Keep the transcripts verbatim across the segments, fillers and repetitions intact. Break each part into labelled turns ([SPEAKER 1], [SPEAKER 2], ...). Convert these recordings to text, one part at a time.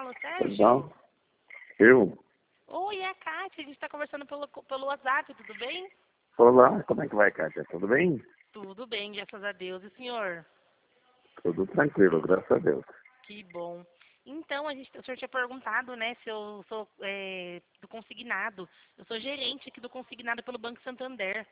[SPEAKER 1] Sérgio?
[SPEAKER 2] Não, eu?
[SPEAKER 1] Oi, é a Kátia, a gente está conversando pelo, pelo WhatsApp, tudo bem?
[SPEAKER 2] Olá, como é que vai, Kátia? Tudo bem?
[SPEAKER 1] Tudo bem, graças a Deus. E o senhor?
[SPEAKER 2] Tudo tranquilo, graças a Deus.
[SPEAKER 1] Que bom. Então, a gente, o senhor tinha perguntado, né, se eu sou é, do consignado. Eu sou gerente aqui do consignado pelo Banco Santander.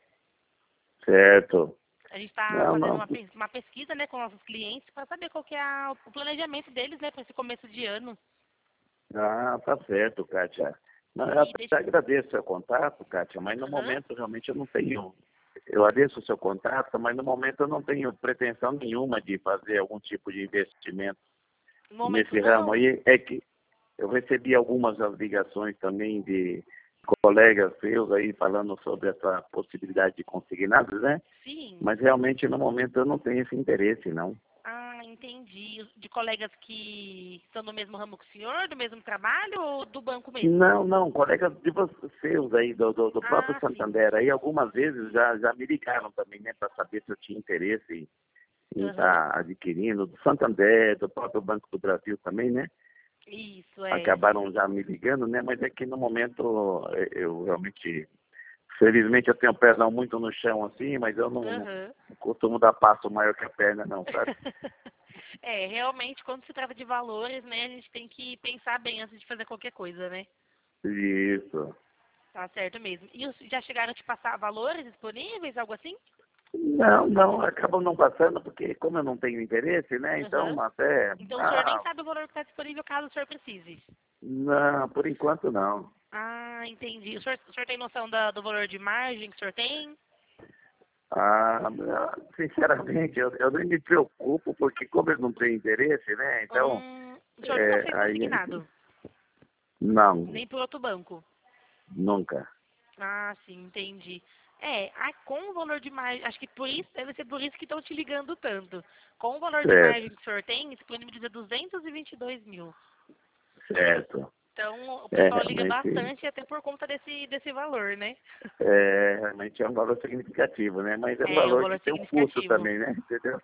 [SPEAKER 2] Certo.
[SPEAKER 1] A gente está
[SPEAKER 2] Não,
[SPEAKER 1] fazendo
[SPEAKER 2] não.
[SPEAKER 1] uma, pes- uma pesquisa, né, com nossos clientes para saber qual que é a- o planejamento deles, né, para esse começo de ano.
[SPEAKER 2] Ah, tá certo, Kátia. Não, eu
[SPEAKER 1] E
[SPEAKER 2] até
[SPEAKER 1] deixa...
[SPEAKER 2] agradeço o seu contato, Kátia, mas no
[SPEAKER 1] Aham.
[SPEAKER 2] momento realmente eu não tenho. Eu agradeço o seu contato, mas no momento eu não tenho pretensão nenhuma de fazer algum tipo de investimento
[SPEAKER 1] No momento
[SPEAKER 2] nesse ramo
[SPEAKER 1] não?
[SPEAKER 2] aí. É que eu recebi algumas ligações também de colegas seus aí falando sobre essa possibilidade de consignados, né?
[SPEAKER 1] Sim.
[SPEAKER 2] Mas realmente no momento eu não tenho esse interesse, não.
[SPEAKER 1] Ah, entendi. De colegas que estão no mesmo ramo que o senhor, do mesmo trabalho ou do banco mesmo?
[SPEAKER 2] Não, não, colegas de vocês seus aí, do, do, do próprio
[SPEAKER 1] Ah, sim.
[SPEAKER 2] Santander, aí algumas vezes já, já me ligaram também, né, para saber se eu tinha interesse em
[SPEAKER 1] Aham.
[SPEAKER 2] estar adquirindo, do Santander, do próprio Banco do Brasil também, né?
[SPEAKER 1] Isso, é.
[SPEAKER 2] Acabaram já me ligando, né? Mas é que no momento eh, eu realmente, felizmente eu tenho o pezão muito no chão assim, mas eu não, não
[SPEAKER 1] Aham.
[SPEAKER 2] costumo dar passo maior que a perna, não, sabe?
[SPEAKER 1] É, realmente, quando se trata de valores, né, a gente tem que pensar bem antes de fazer qualquer coisa, né?
[SPEAKER 2] Isso.
[SPEAKER 1] Tá certo mesmo. E os- já chegaram a te passar valores disponíveis, algo assim?
[SPEAKER 2] Não, não, acabam não passando, porque como eu não tenho interesse, né?
[SPEAKER 1] Aham.
[SPEAKER 2] Então até.
[SPEAKER 1] Então o senhor nem
[SPEAKER 2] Ah,
[SPEAKER 1] sabe o valor que está disponível caso o senhor precise.
[SPEAKER 2] não, por enquanto não.
[SPEAKER 1] Ah, entendi. O senhor, o senhor tem noção da- do valor de margem que o senhor tem?
[SPEAKER 2] Ah, sinceramente, eu, eu nem me preocupo, porque como eu não tenho interesse, né? Então,
[SPEAKER 1] Hum, o senhor nunca
[SPEAKER 2] é,
[SPEAKER 1] fez
[SPEAKER 2] aí.
[SPEAKER 1] consignado?
[SPEAKER 2] Não,
[SPEAKER 1] Nem por outro banco?
[SPEAKER 2] nunca.
[SPEAKER 1] Ah, sim, entendi. É, a- com o valor de margem, acho que por isso, deve ser por isso que estão te ligando tanto. Com o valor de
[SPEAKER 2] Certo,
[SPEAKER 1] margem que o senhor tem, disponibiliza duzentos e vinte e dois mil.
[SPEAKER 2] certo.
[SPEAKER 1] Então, o
[SPEAKER 2] É,
[SPEAKER 1] pessoal liga
[SPEAKER 2] realmente,
[SPEAKER 1] bastante até por conta desse, desse valor, né?
[SPEAKER 2] é, realmente é um valor significativo, né? Mas é um
[SPEAKER 1] É, um
[SPEAKER 2] valor que
[SPEAKER 1] valor
[SPEAKER 2] tem um custo
[SPEAKER 1] significativo.
[SPEAKER 2] também, né? Entendeu?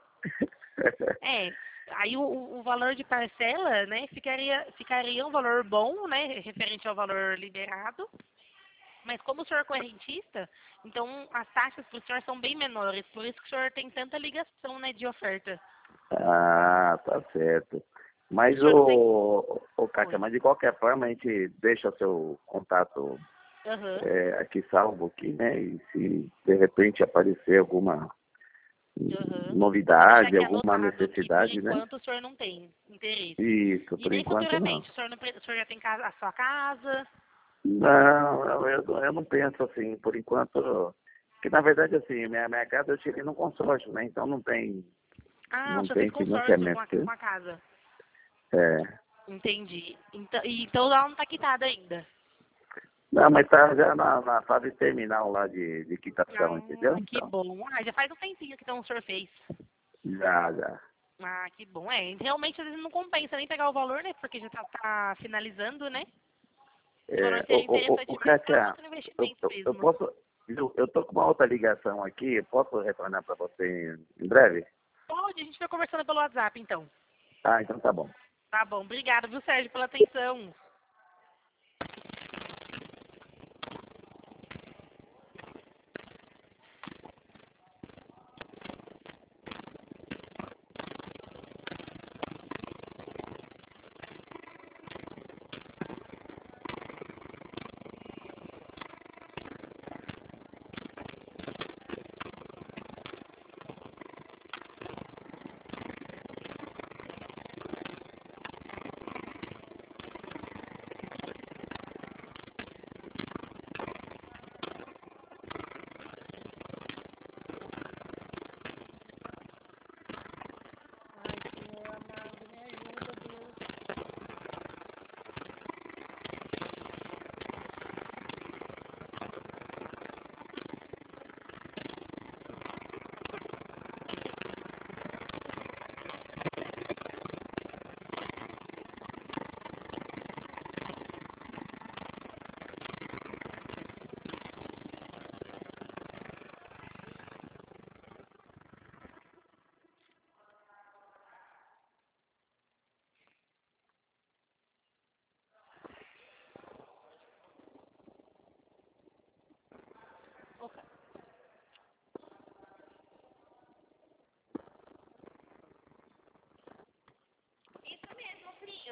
[SPEAKER 1] É, aí o, o o valor de parcela, né, ficaria, ficaria um valor bom, né, referente ao valor liberado. Mas como o senhor é correntista, então as taxas para o senhor são bem menores. Por isso que o senhor tem tanta ligação, né, de oferta.
[SPEAKER 2] Ah, tá certo.
[SPEAKER 1] O
[SPEAKER 2] Mas,
[SPEAKER 1] senhor não tem...
[SPEAKER 2] o, o Kátia,
[SPEAKER 1] Oi.
[SPEAKER 2] mas de qualquer forma a gente deixa o seu contato
[SPEAKER 1] Aham,
[SPEAKER 2] é, aqui salvo aqui, né? E se de repente aparecer alguma
[SPEAKER 1] aham. Eu vou deixar
[SPEAKER 2] novidade,
[SPEAKER 1] aqui
[SPEAKER 2] alguma
[SPEAKER 1] anotado que por
[SPEAKER 2] necessidade, né?
[SPEAKER 1] enquanto o senhor não tem interesse.
[SPEAKER 2] Isso,
[SPEAKER 1] E
[SPEAKER 2] por
[SPEAKER 1] nem
[SPEAKER 2] enquanto não.
[SPEAKER 1] futuramente, o senhor, não, pre- o senhor já tem casa, a sua casa.
[SPEAKER 2] Não, eu, eu não penso assim, por enquanto, que na verdade assim, minha, minha casa eu tirei num consórcio, né? Então não tem,
[SPEAKER 1] Ah, o
[SPEAKER 2] não
[SPEAKER 1] senhor fez
[SPEAKER 2] tem
[SPEAKER 1] consórcio com
[SPEAKER 2] financiamento.
[SPEAKER 1] a, com a casa.
[SPEAKER 2] É.
[SPEAKER 1] Entendi. Então, e- então ela não está quitada ainda.
[SPEAKER 2] Não, mas tá já na, na fase terminal lá de, de quitação, entendeu?
[SPEAKER 1] Ah, que
[SPEAKER 2] Então,
[SPEAKER 1] bom. Ah, já faz um tempinho que então o senhor fez.
[SPEAKER 2] já, já.
[SPEAKER 1] Ah, que bom. É, realmente às vezes não compensa nem pegar o valor, né? Porque já tá, tá finalizando, né? O valor
[SPEAKER 2] É,
[SPEAKER 1] seria
[SPEAKER 2] o, o, o
[SPEAKER 1] interessante mais para
[SPEAKER 2] Kátia,
[SPEAKER 1] outro
[SPEAKER 2] eu,
[SPEAKER 1] investimento
[SPEAKER 2] eu, eu
[SPEAKER 1] mesmo.
[SPEAKER 2] posso, eu, eu tô com uma outra ligação aqui, eu posso retornar para você em breve?
[SPEAKER 1] Pode, a gente vai conversando pelo WhatsApp, então.
[SPEAKER 2] Ah, então tá bom.
[SPEAKER 1] Tá bom. Obrigada, viu, Sérgio, pela atenção.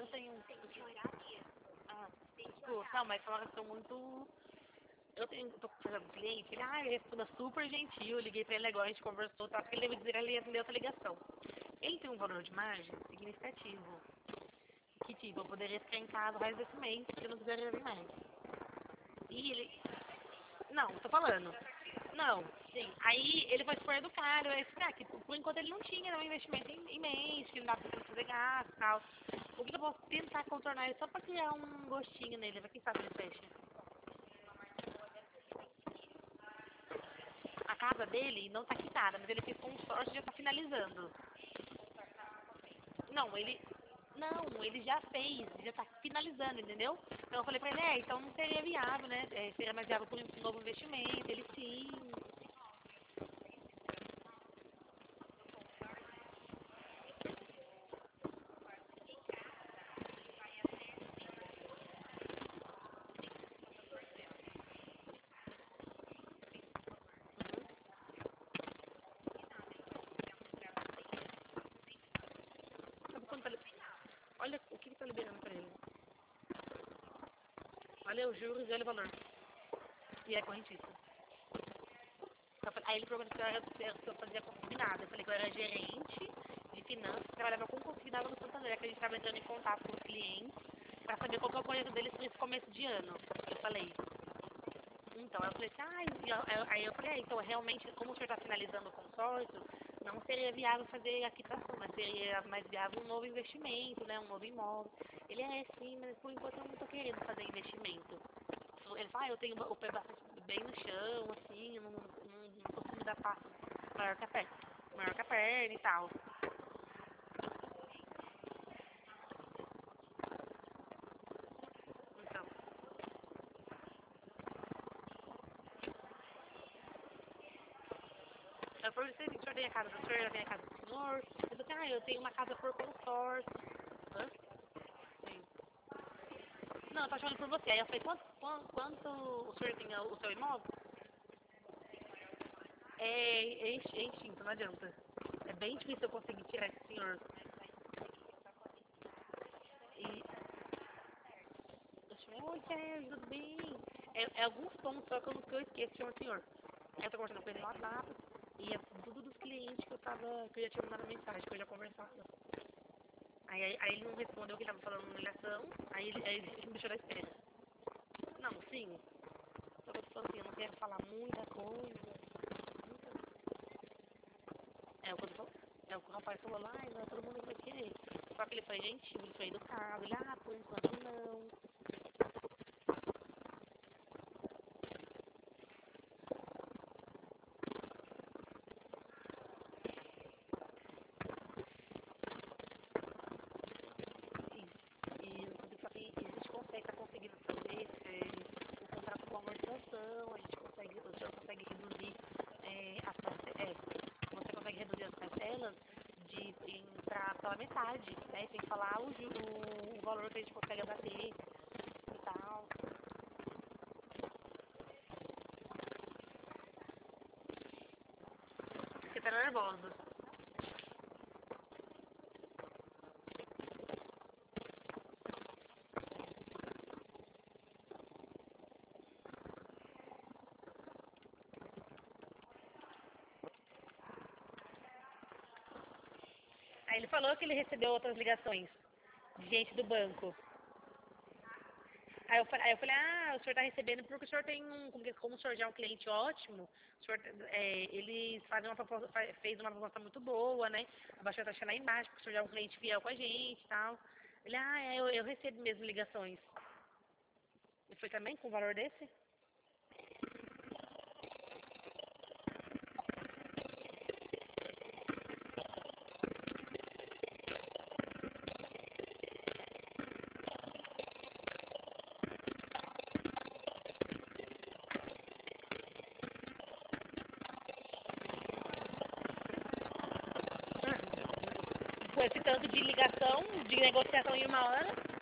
[SPEAKER 1] eu tenho... Ah, tipo, não, mas foi uma questão muito... Eu tenho, tô conversando com um cliente, ele, ah, ele responda super gentil, eu liguei pra ele agora, a gente conversou, tá? Porque ele deve dizer, ele atendeu outra ligação. Ele tem um valor de margem significativo. Que tipo, eu poderia ficar em casa o resto desse mês, porque eu não precisaria vir mais. E ele, não, tô falando. Não, sim. Aí ele foi super educado, eu disse, ah, que por enquanto ele não tinha né, um investimento em, em mente, que não dá pra ele fazer gasto e tal. O que eu posso tentar contornar ele só pra criar um gostinho nele, pra quem sabe ele fecha. A casa dele não tá quitada, mas ele fez consórcio e já tá finalizando. Não, ele. Não, ele já fez, já tá finalizando, entendeu? Então eu falei pra ele, é, então não seria viável, né? É, seria mais viável por um novo investimento, ele sim. Sabe quanto tá li- Olha o que que tá liberando pra ele. Olha os juros e olha o valor. E é correntista. Aí ele perguntou se eu, era, se eu fazia consignado. Eu falei que eu era gerente de finanças, trabalhava com consignado no Santander, que a gente estava entrando em contato com os clientes para saber qual que é o projeto deles nesse começo de ano. Eu falei. Então, aí eu falei assim, ah, e eu- aí eu falei, ah, então realmente, como o senhor está finalizando o consórcio, não seria viável fazer a quitação, mas seria mais viável um novo investimento, né, um novo imóvel. Ele é sim, mas por enquanto eu não estou querendo fazer investimento. Ele fala, ah, eu tenho o pé bastante bem no chão, assim, eu não, não, não consigo dar passo maior que a perna, maior que a perna e tal. Então, eu perguntei se o senhor tem a casa do senhor, eu tenho a casa do senhor. Ele falou assim, ah, eu tenho uma casa por consórcio. Hã? Sim. Não, eu tô chamando por você. Aí eu falei, quanto, quanto, quanto o senhor tem o seu imóvel? É, é ex- é extinto, não adianta. É bem difícil eu conseguir tirar esse senhor. E eu chamei, oi, Sérgio, tudo bem? É, é alguns pontos só que eu, que eu esqueço, chama senhor. Aí eu tô conversando com ele no WhatsApp e é tudo dos clientes que eu tava, que eu já tinha mandado mensagem, que eu já conversava. Aí, aí, aí ele não respondeu o que ele tava falando na ligação, aí ele, aí ele me deixou na espera. Não, sim. Só que eu tô falando assim, eu não quero falar muita coisa. É o que eu tô falando. É o que o rapaz falou lá, não é todo mundo que vai querer. Só que ele foi gentil, ele foi educado, ele, ah, por enquanto não. E, e eu digo que a gente consegue, tá conseguindo fazer é, o contrato com amortização, a gente consegue, o senhor consegue reduzir é, as parcelas, é, você consegue reduzir as parcelas de, em, pra, pela metade, né? Sem falar o, ju- o, o valor que a gente consegue abater e tal. Você tá nervosa. Aí ele falou que ele recebeu outras ligações de gente do banco. Aí eu, falei, aí eu falei, ah, o senhor está recebendo porque o senhor tem um, como, que- como o senhor já é um cliente ótimo, o senhor, é, eles fazem uma proposta, fa- fez uma proposta muito boa, né? Abaixou a taxa lá embaixo, porque o senhor já é um cliente fiel com a gente e tal. Ele, ah, é, eu, eu recebo mesmo ligações. E foi também com o valor desse? Com esse tanto de ligação, de negociação em uma hora?